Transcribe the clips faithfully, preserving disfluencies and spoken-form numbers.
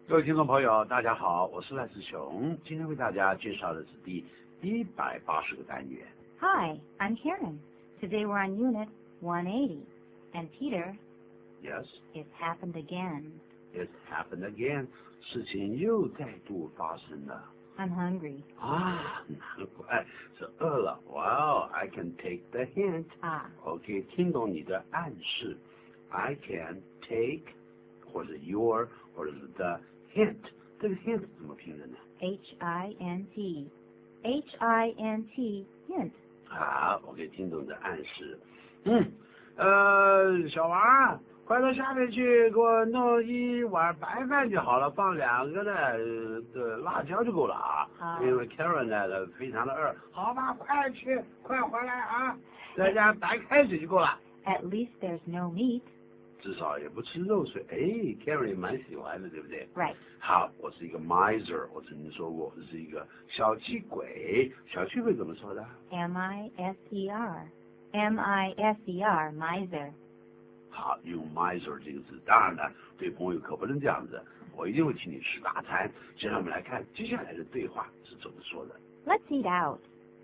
各位听众朋友，大家好，我是赖志雄，今天为大家介绍的是第一百八十个单元。 Hi, I'm Karen. Today we're on Unit one eighty, and Peter, Yes, it's happened again. it happened again. 事情又再度发生了。 I'm hungry. 啊，难怪是饿了。Wow, I can take the hint. 啊， 我可以听懂你的暗示。I can take 或者 your 或者是 the hint。这个 hint 怎么拼的呢 H I N T. H I N T, hint. 好，我可以听懂你的暗示。嗯，呃，小王，快到下面去给我弄一碗白饭就好了，放两个呢呃的辣椒就够了啊。 好因为 Karen 呢非常的饿，好吧，快去，快回来啊，再加白开水就够了。 At least there's no meat. 至少也不吃肉水，哎 ，Karen 也蛮喜欢的，对不对？ Right. 好，我是一个 miser， 我曾经说过我是一个小气鬼，小气鬼怎么说的？ M I S E R. M I S E R, miser. 好，用 miser 这个字，当然了，对朋友可不能这样子，我一定会请你吃大餐。现在我们来看接下来的对话是怎么说的。 Let's eat out.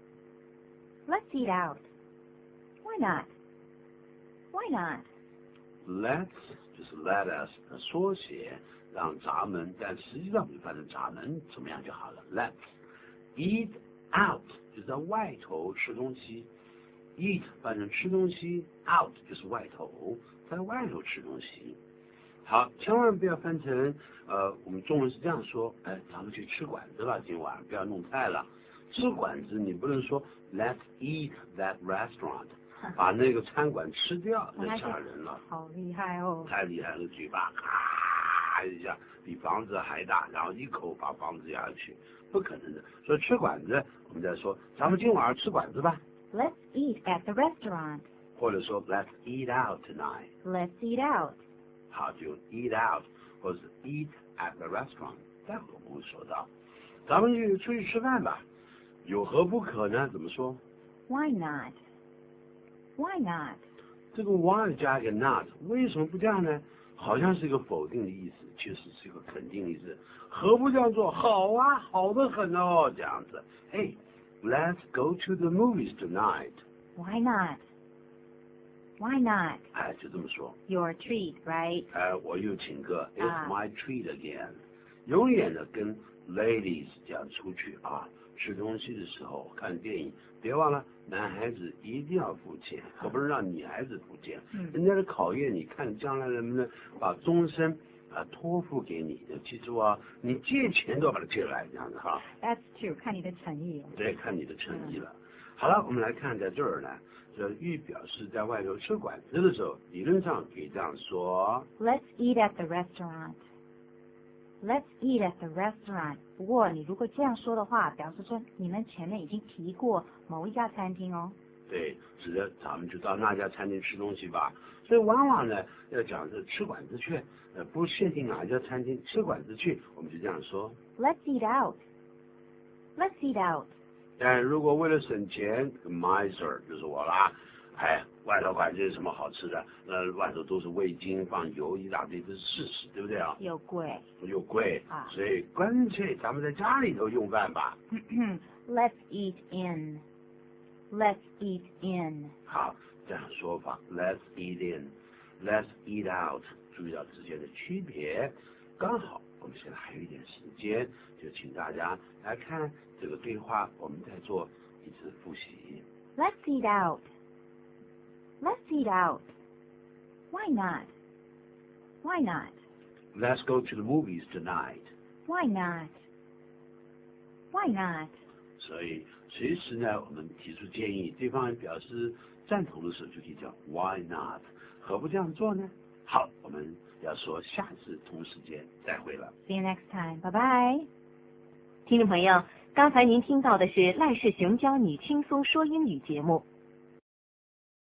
Let's eat out. Why not? Why not? Let's 就是 let us 的缩写，让咱们，但实际上就翻成咱们怎么样就好了。Let's eat out 就是在外头吃东西 ，eat 翻成吃东西 ，out 就是外头，在外头吃东西。好，千万不要翻成呃，我们中文是这样说，哎，咱们去吃馆子吧，今晚不要弄菜了。吃馆子你不能说 Let's eat that restaurant。把那个餐馆吃掉，那吓人了， 好厉害哦！ 太厉害了，嘴巴咔一下比房子还大，然后一口把房子压下去，不可能的。所以吃馆子，我们再说，咱们今晚上吃馆子吧。 Let's eat at the restaurant. 或者说 Let's eat out tonight. Let's eat out. 好，就 eat out 或者是 eat at the restaurant， 待会儿我们会说到。咱们就出去吃饭吧，有何不可呢？怎么说 Why not? Why not? 这个 why 加一个 not， 为什么不这样呢？好像是一个否定的意思，其实是一个肯定的意思。何不这样做？好啊，好得很哦，这样子。Hey, let's go to the movies tonight. Why not? Why not? 哎，就这么说。 Your treat, right? 哎，我又请客 ，It's 啊 my treat again。永远的跟 ladies 这样出去啊，吃东西的时候看电影，别忘了男孩子一定要付钱，可不是让女孩子付钱。 嗯人家是考验你看将来能不能把终身啊托付给你。记住啊，你借钱都要把它借来，这样子哈。 That's true. 看你的诚意。 对，看你的诚意了。好了，我们来看在这儿呢，这欲表示在外头吃馆子的时候，理论上可以这样说。 Let's eat at the restaurant. Let's eat at the restaurant. 不过你如果这样说的话，表示说你们前面已经提过某一家餐厅哦。 对，指的咱们就到那家餐厅吃东西吧。所以往往呢，要讲是吃馆子去，呃，不限定哪一家餐厅，吃馆子去，我们就这样说。 Let's eat out. Let's eat out. 但如果为了省钱 ，miser 就是我啦。哎，外头馆子有什么好吃的？那外头都是味精放油一大堆，这是事实，对不对啊？ 又贵。 又贵啊所以干脆咱们在家里头用饭吧。 Let's eat in. Let's eat in. 好，这样说法 ，Let's eat in，Let's eat out， 注意到之间的区别。刚好我们现在还有一点时间，就请大家来看这个对话，我们再做一次复习。 Let's eat out. Let's eat out. Why not? Why not? Let's go to the movies tonight. Why not? Why not? 所以随时呢，我们提出建议，对方表示赞同的时候，就可以叫 Why not？ 何不这样做呢？好，我们要说下次同时间再会了。 See you next time. Bye bye. 听众朋友，刚才您听到的是赖世雄教你轻松说英语节目。